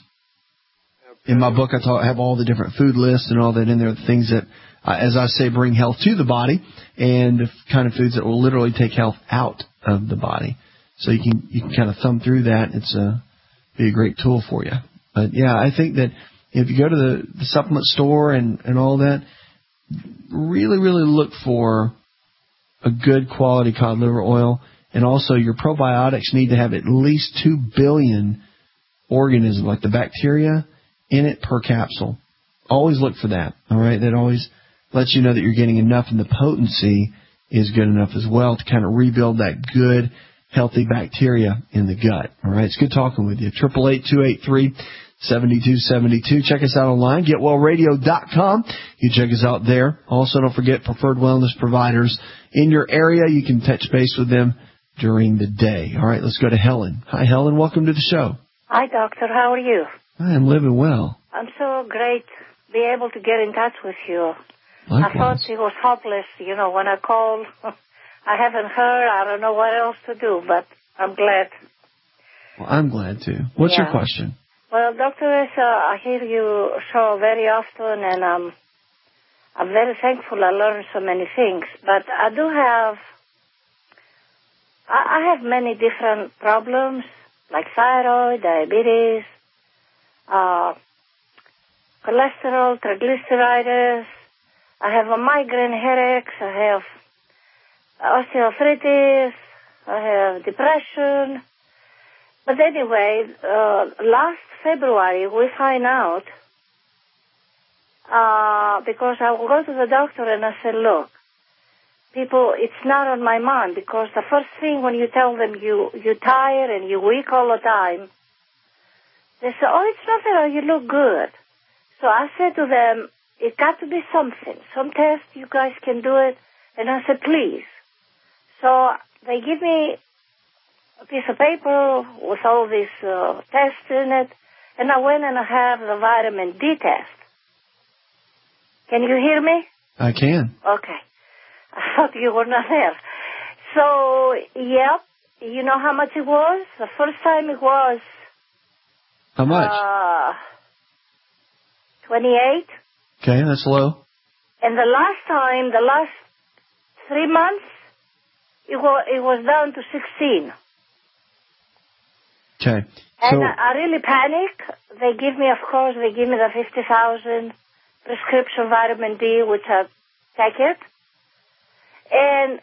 In my book, I talk, have all the different food lists and all that in there, the things that, uh, as I say, bring health to the body, and the kind of foods that will literally take health out of the body. So you can you can kind of thumb through that. It's a be a great tool for you. But yeah, I think that if you go to the, the supplement store and, and all that, really really look for a good quality cod liver oil, and also your probiotics need to have at least two billion organisms, like the bacteria, in it per capsule. Always look for that. All right, that always lets you know that you're getting enough, and the potency is good enough as well to kind of rebuild that good, healthy bacteria in the gut. All right, it's good talking with you. eight eight eight, two eight three, seven two seven two. Check us out online, get well radio dot com. You check us out there. Also, don't forget preferred wellness providers in your area. You can touch base with them during the day. All right, let's go to Helen. Hi, Helen. Welcome to the show. Hi, doctor. How are you? I am living well. I'm so great to be able to get in touch with you. Likewise. I thought it was hopeless, you know, when I called. I haven't heard. I don't know what else to do, but I'm glad. Well, I'm glad too. What's Yeah. your question? Well, Doctor, uh, I hear you show very often, and um, I'm very thankful I learned so many things. But I do have, I, I have many different problems, like thyroid, diabetes, uh, cholesterol, triglycerides. I have a migraine headaches. I have osteoarthritis, I have depression. But anyway, uh, last February we find out, uh, because I will go to the doctor and I said, look, people, it's not on my mind, because the first thing when you tell them you, you're tired and you're weak all the time, they say, oh, it's nothing, you look good. So I said to them, it got to be something. Some test, you guys can do it. And I said, please. So they give me a piece of paper with all these uh, tests in it, and I went and I have the vitamin D test. Can you hear me? I can. Okay. I thought you were not there. So, yep. You know how much it was? The first time it was... How much? Uh, twenty-eight. Okay, that's low. And the last time, the last three months, it was, it was down to sixteen. Okay. And So, I, I really panic. They give me, of course, they give me the fifty thousand prescription vitamin D, which I take it. And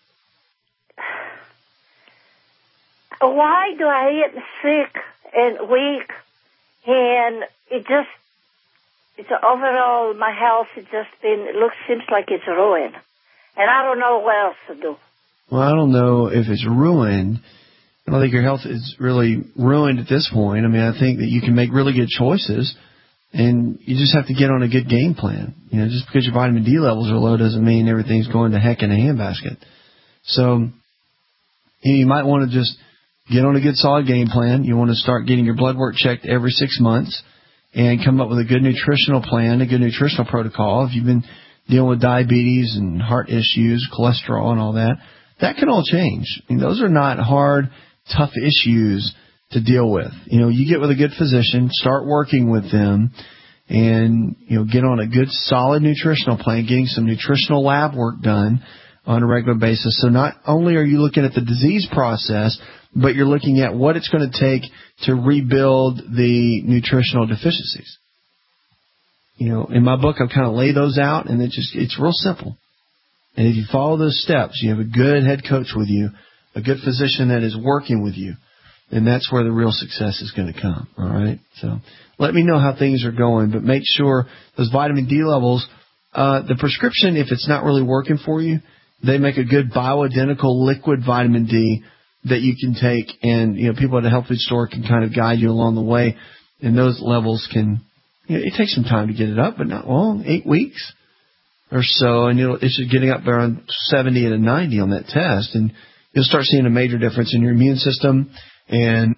why do I get sick and weak? And it just, it's overall, my health, it just been, it looks, seems like it's ruined. And I don't know what else to do. well, I don't know if it's ruined. I don't think your health is really ruined at this point. I mean, I think that you can make really good choices, and you just have to get on a good game plan. You know, just because your vitamin D levels are low doesn't mean everything's going to heck in a handbasket. So you, know, you might want to just get on a good solid game plan. You want to start getting your blood work checked every six months and come up with a good nutritional plan, a good nutritional protocol. If you've been dealing with diabetes and heart issues, cholesterol and all that, that can all change. I mean, those are not hard, tough issues to deal with. You know, you get with a good physician, start working with them, and, you know, get on a good solid nutritional plan, getting some nutritional lab work done on a regular basis. So not only are you looking at the disease process, but you're looking at what it's going to take to rebuild the nutritional deficiencies. You know, in my book, I've kind of laid those out, and it just, it's real simple. And if you follow those steps, you have a good head coach with you, a good physician that is working with you, and that's where the real success is going to come. All right. So let me know how things are going, but make sure those vitamin D levels, uh, the prescription, if it's not really working for you, they make a good bioidentical liquid vitamin D that you can take, and, you know, people at a health food store can kind of guide you along the way, and those levels can, you know, it takes some time to get it up, but not long, eight weeks or so, and you'll, it's just getting up around seventy and a ninety on that test, and you'll start seeing a major difference in your immune system and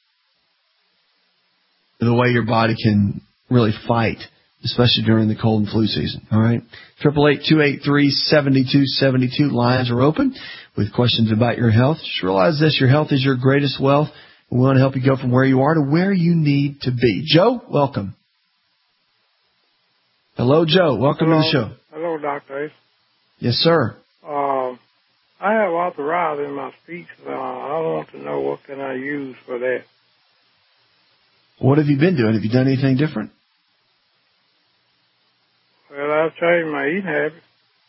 the way your body can really fight, especially during the cold and flu season. All right. Triple eight two eight three seventy two seventy two lines are open with questions about your health. Just realize this: your health is your greatest wealth. We want to help you go from where you are to where you need to be. Joe, welcome. Hello, Joe. Welcome Hello. to the show. Hello, Doctor Ace. Yes, sir. Um, I have arthritis in my speech. Uh, I want to know what can I use for that. What have you been doing? Have you done anything different? Well, I've changed my eating habits.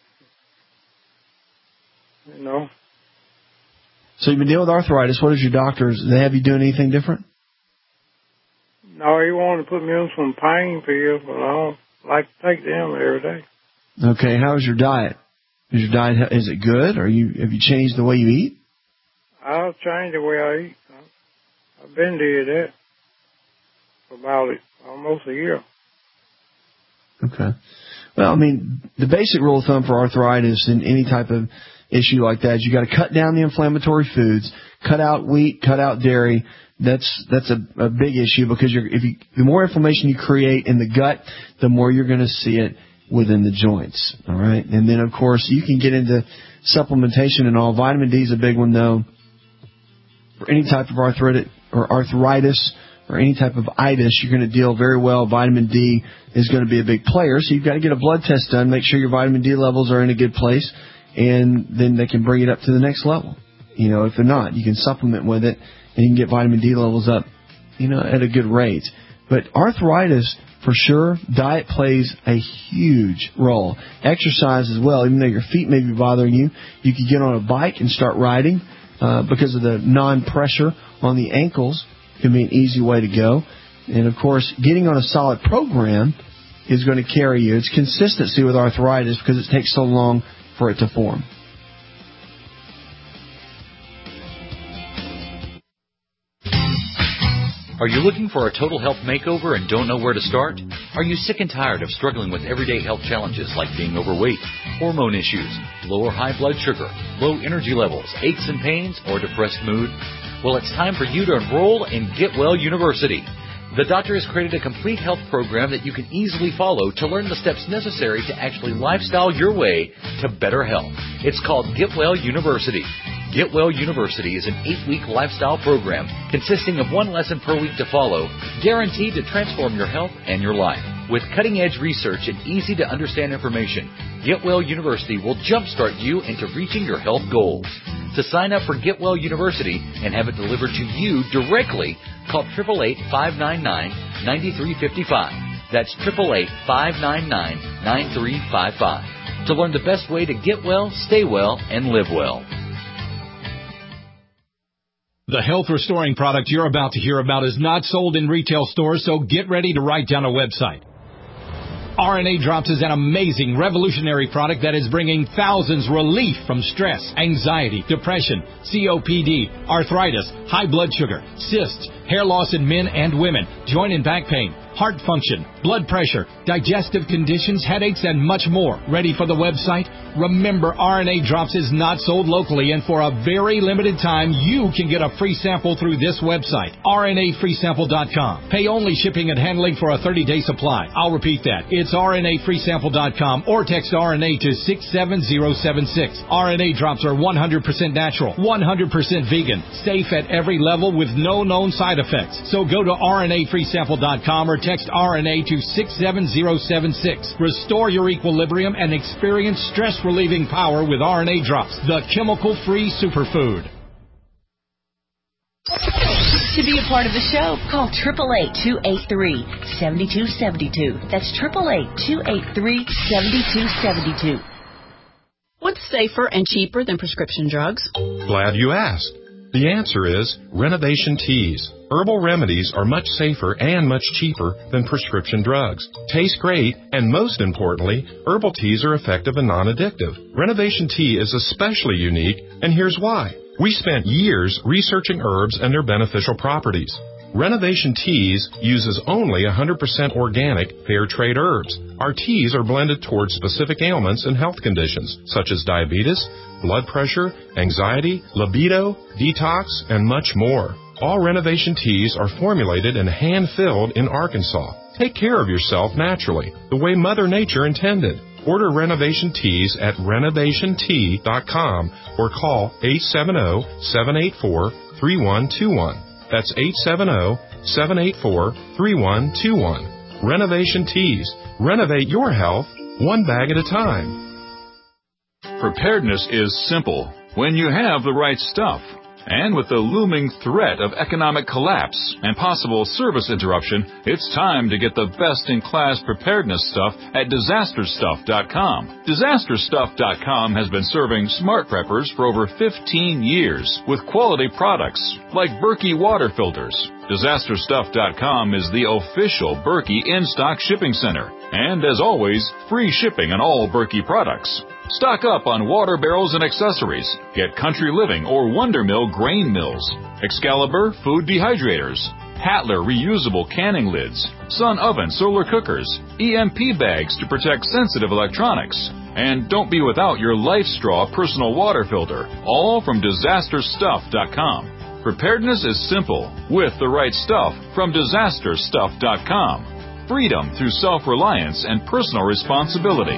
You know. So you've been dealing with arthritis. What is your doctors? Do they have you doing anything different? No, he wanted to put me on some pain pills, but I don't like to take them every day. Okay. How is your diet? Is your diet, is it good? Or you have you changed the way you eat? I've changed the way I eat. I've been doing that for about almost a year. Okay. Well, I mean, the basic rule of thumb for arthritis and any type of issue like that is you got to cut down the inflammatory foods, cut out wheat, cut out dairy. That's that's a, a big issue because you're, if you, the more inflammation you create in the gut, the more you're going to see it within the joints. All right. And then, of course, you can get into supplementation and all. Vitamin D is a big one, though. For any type of arthritic or arthritis or any type of itis, you're going to deal very well. Vitamin D is going to be a big player. So you've got to get a blood test done, make sure your vitamin D levels are in a good place, and then they can bring it up to the next level. You know, if they're not, you can supplement with it, and you can get vitamin D levels up, you know, at a good rate. But arthritis, for sure, diet plays a huge role. Exercise as well. Even though your feet may be bothering you, you can get on a bike and start riding uh, because of the non-pressure on the ankles. Can be an easy way to go. And, of course, getting on a solid program is going to carry you. It's consistency with arthritis because it takes so long for it to form. Are you looking for a total health makeover and don't know where to start? Are you sick and tired of struggling with everyday health challenges like being overweight, hormone issues, low or high blood sugar, low energy levels, aches and pains, or depressed mood? Well, it's time for you to enroll in Get Well University. The doctor has created a complete health program that you can easily follow to learn the steps necessary to actually lifestyle your way to better health. It's called Get Well University. Get Well University is an eight-week lifestyle program consisting of one lesson per week to follow, guaranteed to transform your health and your life. With cutting-edge research and easy-to-understand information, Get Well University will jumpstart you into reaching your health goals. To sign up for Get Well University and have it delivered to you directly, call eight eight eight, five nine nine, nine three five five. That's eight eight eight, five nine nine, nine three five five. To learn the best way to get well, stay well, and live well. The health restoring product you're about to hear about is not sold in retail stores, so get ready to write down a website. R N A Drops is an amazing, revolutionary product that is bringing thousands relief from stress, anxiety, depression, C O P D, arthritis, high blood sugar, cysts, hair loss in men and women, joint and back pain, heart function, blood pressure, digestive conditions, headaches, and much more. Ready for the website? Remember, R N A Drops is not sold locally, and for a very limited time, you can get a free sample through this website, R N A free sample dot com. Pay only shipping and handling for a thirty-day supply. I'll repeat that. It's R N A free sample dot com or text R N A to six seven zero seven six. R N A Drops are one hundred percent natural, one hundred percent vegan, safe at every level with no known side effects. So go to R N A free sample dot com or text R N A to six seven zero seven six. Restore your equilibrium and experience stress-relieving power with R N A Drops, the chemical-free superfood. To be a part of the show, call eight eight eight, two eight three, seven two seven two. That's eight eight eight, two eight three, seven two seven two. What's safer and cheaper than prescription drugs? Glad you asked. The answer is Renovation Teas. Herbal remedies are much safer and much cheaper than prescription drugs. Taste great, and most importantly, herbal teas are effective and non-addictive. Renovation Tea is especially unique, and here's why. We spent years researching herbs and their beneficial properties. Renovation Teas uses only one hundred percent organic, fair trade herbs. Our teas are blended towards specific ailments and health conditions, such as diabetes, blood pressure, anxiety, libido, detox, and much more. All Renovation Teas are formulated and hand-filled in Arkansas. Take care of yourself naturally, the way Mother Nature intended. Order Renovation Teas at renovation tea dot com or call eight seven zero, seven eight four, three one two one. That's eight seven zero, seven eight four, three one two one. Renovation Teas. Renovate your health one bag at a time. Preparedness is simple when you have the right stuff. And with the looming threat of economic collapse and possible service interruption, it's time to get the best-in-class preparedness stuff at disaster stuff dot com. disaster stuff dot com has been serving smart preppers for over fifteen years with quality products like Berkey water filters. disaster stuff dot com is the official Berkey in-stock shipping center. And as always, free shipping on all Berkey products. Stock up on water barrels and accessories. Get Country Living or Wonder Mill grain mills, Excalibur food dehydrators, Hatler reusable canning lids, Sun oven solar cookers, E M P bags to protect sensitive electronics. And don't be without your Life Straw personal water filter, all from disaster stuff dot com. Preparedness is simple with the right stuff from disaster stuff dot com. Freedom through self-reliance and personal responsibility.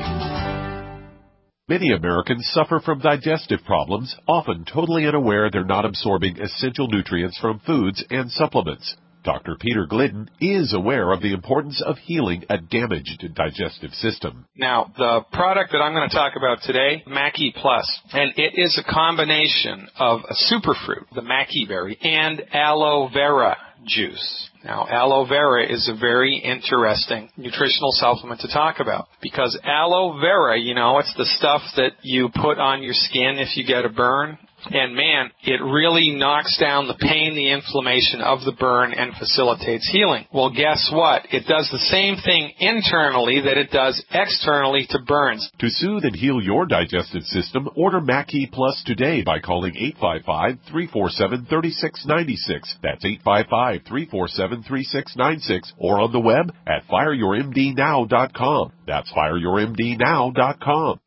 Many Americans suffer from digestive problems, often totally unaware they're not absorbing essential nutrients from foods and supplements. Doctor Peter Glidden is aware of the importance of healing a damaged digestive system. Now, the product that I'm going to talk about today, Mackey Plus, and it is a combination of a superfruit, the Mackey berry, and aloe vera juice. Now, aloe vera is a very interesting nutritional supplement to talk about because aloe vera, you know, it's the stuff that you put on your skin if you get a burn. And man, it really knocks down the pain, the inflammation of the burn and facilitates healing. Well, guess what? It does the same thing internally that it does externally to burns. To soothe and heal your digestive system, order Mackey Plus today by calling eight five five, three four seven, three six nine six. That's eight five five, three four seven, three six nine six, or on the web at fire your m d now dot com. That's fire your m d now dot com.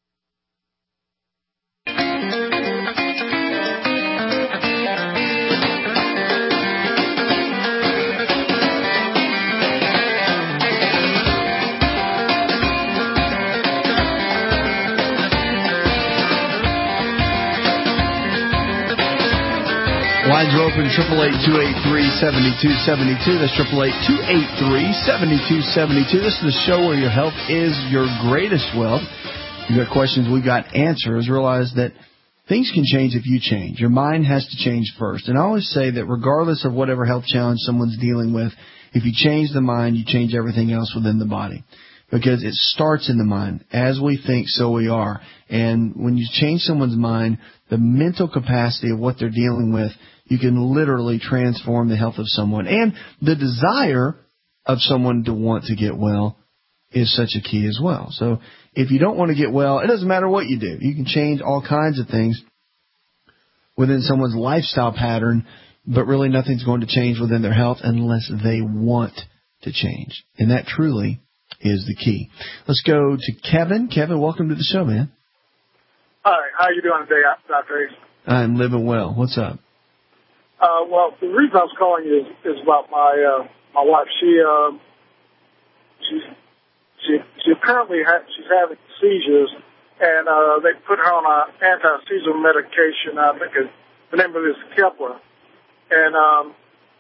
Lines are open, eight eight eight, two eight three, seven two seven two. That's eight eight eight, two eight three, seven two seven two. This is the show where your health is your greatest wealth. You got questions, we got answers. Realize that things can change if you change. Your mind has to change first. And I always say that regardless of whatever health challenge someone's dealing with, if you change the mind, you change everything else within the body. Because it starts in the mind. As we think, so we are. And when you change someone's mind, the mental capacity of what they're dealing with, you can literally transform the health of someone. And the desire of someone to want to get well is such a key as well. So if you don't want to get well, it doesn't matter what you do. You can change all kinds of things within someone's lifestyle pattern, but really nothing's going to change within their health unless they want to change. And that truly is the key. Let's go to Kevin. Kevin, welcome to the show, man. Hi, how you doing today, Doctor Ace? I'm living well. What's up? Uh, well, the reason I was calling you is, is about my uh, my wife. She uh, she's she she apparently ha- she's having seizures, and uh, they put her on an anti-seizure medication. I think it's, the name of it is Keppra, and um,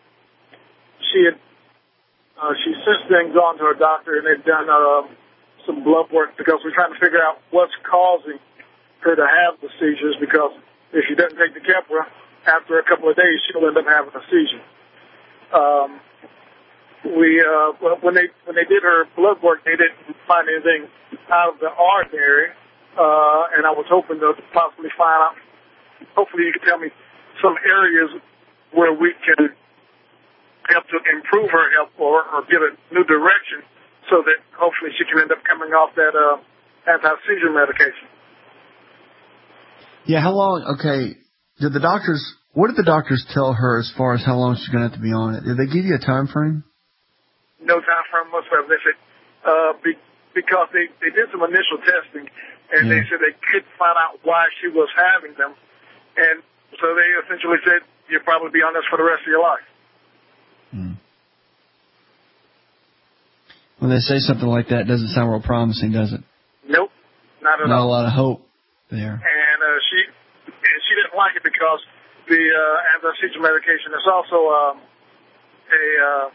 she had uh, she's since then gone to her doctor, and they've done uh, some blood work because we're trying to figure out what's causing her to have the seizures. Because if she doesn't take the Keppra, after a couple of days, she'll end up having a seizure. Um, we uh, when they when they did her blood work, they didn't find anything out of the ordinary, uh, and I was hoping to possibly find out. Hopefully, you can tell me some areas where we can help to improve her health or, or give a new direction, so that hopefully she can end up coming off that uh, anti-seizure medication. Yeah, how long? Okay. Did the doctors, what did the doctors tell her as far as how long she's going to have to be on it? Did they give you a time frame? No time frame whatsoever. They said, uh, be, because they, they did some initial testing, and yeah. they said they couldn't find out why she was having them. And so they essentially said, you'll probably be on this for the rest of your life. Hmm. When they say something like that, it doesn't sound real promising, does it? Nope, not at not all. Not a lot of hope there. And uh, she... She didn't like it because the uh, anti-seizure medication is also um, a, uh,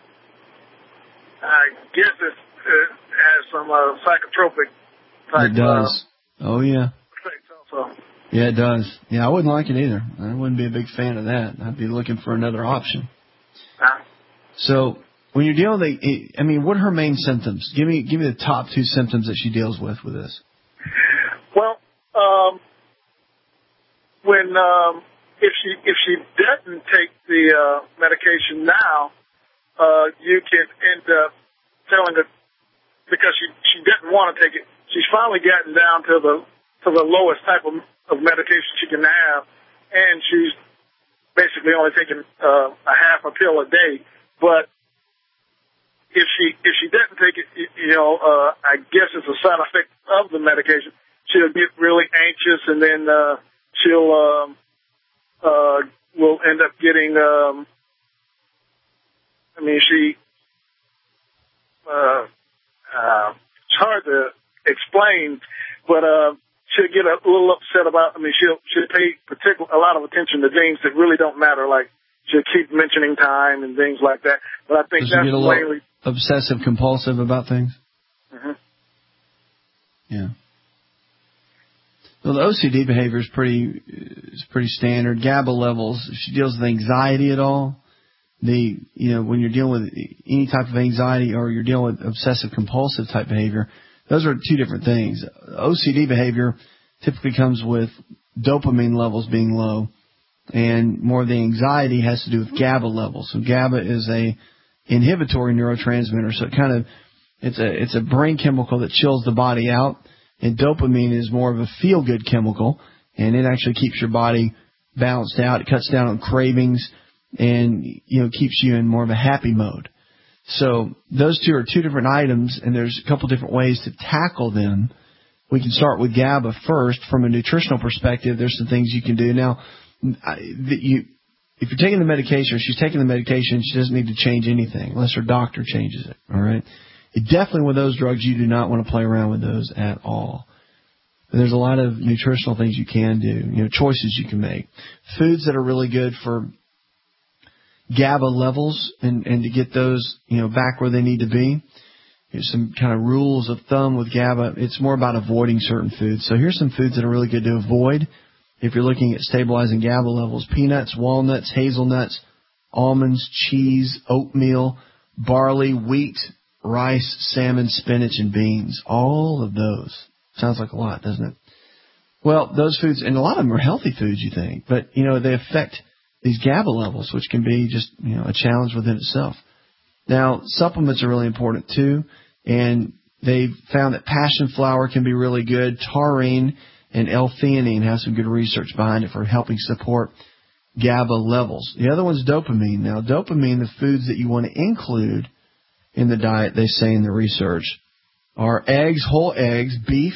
I guess it, it has some uh, psychotropic type. It does. Uh, oh, yeah. Effects also. Yeah, it does. Yeah, I wouldn't like it either. I wouldn't be a big fan of that. I'd be looking for another option. Uh, so when you're dealing with, the, I mean, what are her main symptoms? Give me, give me the top two symptoms that she deals with with this. Well, um, when um, if she if she doesn't take the uh, medication now, uh, you can end up telling her because she she didn't want to take it. She's finally gotten down to the to the lowest type of, of medication she can have, and she's basically only taking uh, a half a pill a day. But if she if she doesn't take it, you know, uh, I guess it's a side effect of the medication. She'll get really anxious, and then uh, she'll um, uh, will end up getting. Um, I mean, she. Uh, uh, it's hard to explain, but uh, she'll get a little upset about. I mean, she'll she'll pay particular a lot of attention to things that really don't matter, like she'll keep mentioning time and things like that. But I think Does she that's get a mainly obsessive compulsive about things. Mm-hmm. Yeah. Well, the O C D behavior is pretty is pretty standard. GABA levels. If she deals with anxiety at all, the you know when you're dealing with any type of anxiety or you're dealing with obsessive compulsive type behavior, those are two different things. O C D behavior typically comes with dopamine levels being low, and more of the anxiety has to do with GABA levels. So GABA is a inhibitory neurotransmitter, so it kind of it's a it's a brain chemical that chills the body out, and dopamine is more of a feel-good chemical, and it actually keeps your body balanced out. It cuts down on cravings, and you know keeps you in more of a happy mode. So those two are two different items, and there's a couple different ways to tackle them. We can start with GABA first. From a nutritional perspective, there's some things you can do. Now, that you, if you're taking the medication, or she's taking the medication, she doesn't need to change anything unless her doctor changes it, all right? It definitely with those drugs, you do not want to play around with those at all. But there's a lot of nutritional things you can do, you know, choices you can make. Foods that are really good for GABA levels and, and to get those, you know, back where they need to be. Here's some kind of rules of thumb with GABA. It's more about avoiding certain foods. So here's some foods that are really good to avoid if you're looking at stabilizing GABA levels. Peanuts, walnuts, hazelnuts, almonds, cheese, oatmeal, barley, wheat, rice, salmon, spinach, and beans. All of those. Sounds like a lot, doesn't it? Well, those foods, and a lot of them are healthy foods, you think, but, you know, they affect these GABA levels, which can be just, you know, a challenge within itself. Now, supplements are really important too, and they've found that passion flower can be really good. Taurine and L-theanine have some good research behind it for helping support GABA levels. The other one's dopamine. Now, dopamine, the foods that you want to include in the diet, they say in the research, are eggs, whole eggs, beef,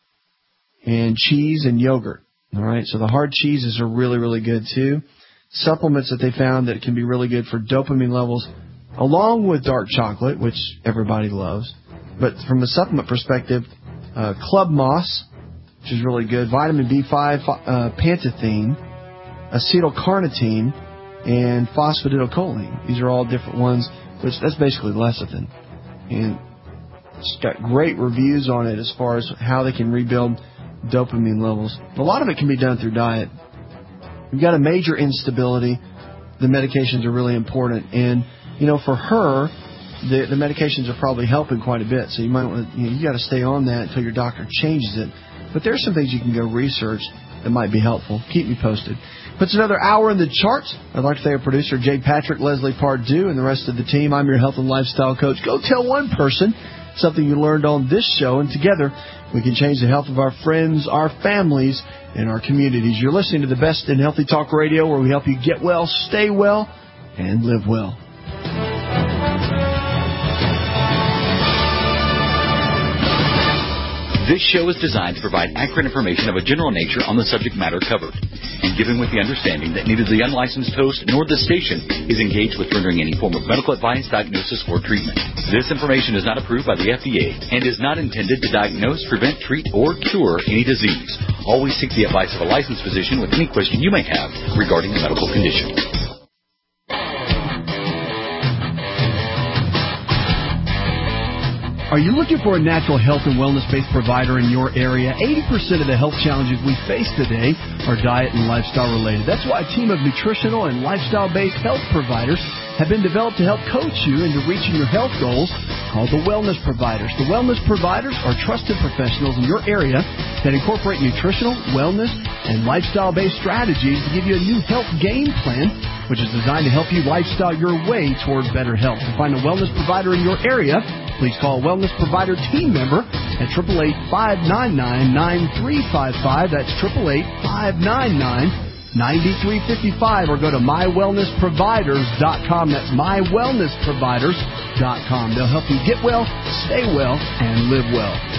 and cheese and yogurt. All right, so the hard cheeses are really, really good too. Supplements that they found that can be really good for dopamine levels, along with dark chocolate, which everybody loves. But from a supplement perspective, uh, club moss, which is really good, vitamin B five, uh, pantethine, acetylcarnitine, and phosphatidylcholine. These are all different ones, which that's basically lecithin. And it's got great reviews on it as far as how they can rebuild dopamine levels. A lot of it can be done through diet. You've got a major instability. The medications are really important. And, you know, for her, the, the medications are probably helping quite a bit. So you might want to, you know, you got to stay on that until your doctor changes it. But there's some things you can go research that might be helpful. Keep me posted. Puts another hour in the charts. I'd like to thank our producer, Jay Patrick, Leslie Pardue, and the rest of the team. I'm your health and lifestyle coach. Go tell one person something you learned on this show, and together we can change the health of our friends, our families, and our communities. You're listening to the best in healthy talk radio, where we help you get well, stay well, and live well. This show is designed to provide accurate information of a general nature on the subject matter covered, and given with the understanding that neither the unlicensed host nor the station is engaged with rendering any form of medical advice, diagnosis, or treatment. This information is not approved by the F D A and is not intended to diagnose, prevent, treat, or cure any disease. Always seek the advice of a licensed physician with any question you may have regarding a medical condition. Are you looking for a natural health and wellness-based provider in your area? eighty percent of the health challenges we face today are diet and lifestyle related. That's why a team of nutritional and lifestyle-based health providers have been developed to help coach you into reaching your health goals, called the Wellness Providers. The Wellness Providers are trusted professionals in your area that incorporate nutritional, wellness, and lifestyle-based strategies to give you a new health game plan, which is designed to help you lifestyle your way toward better health. To find a wellness provider in your area, please call a Wellness Provider team member at eight eight eight, five nine nine, nine three five five. That's eight eight eight, five nine nine, nine three five five. Or go to my wellness providers dot com. That's my wellness providers dot com. They'll help you get well, stay well, and live well.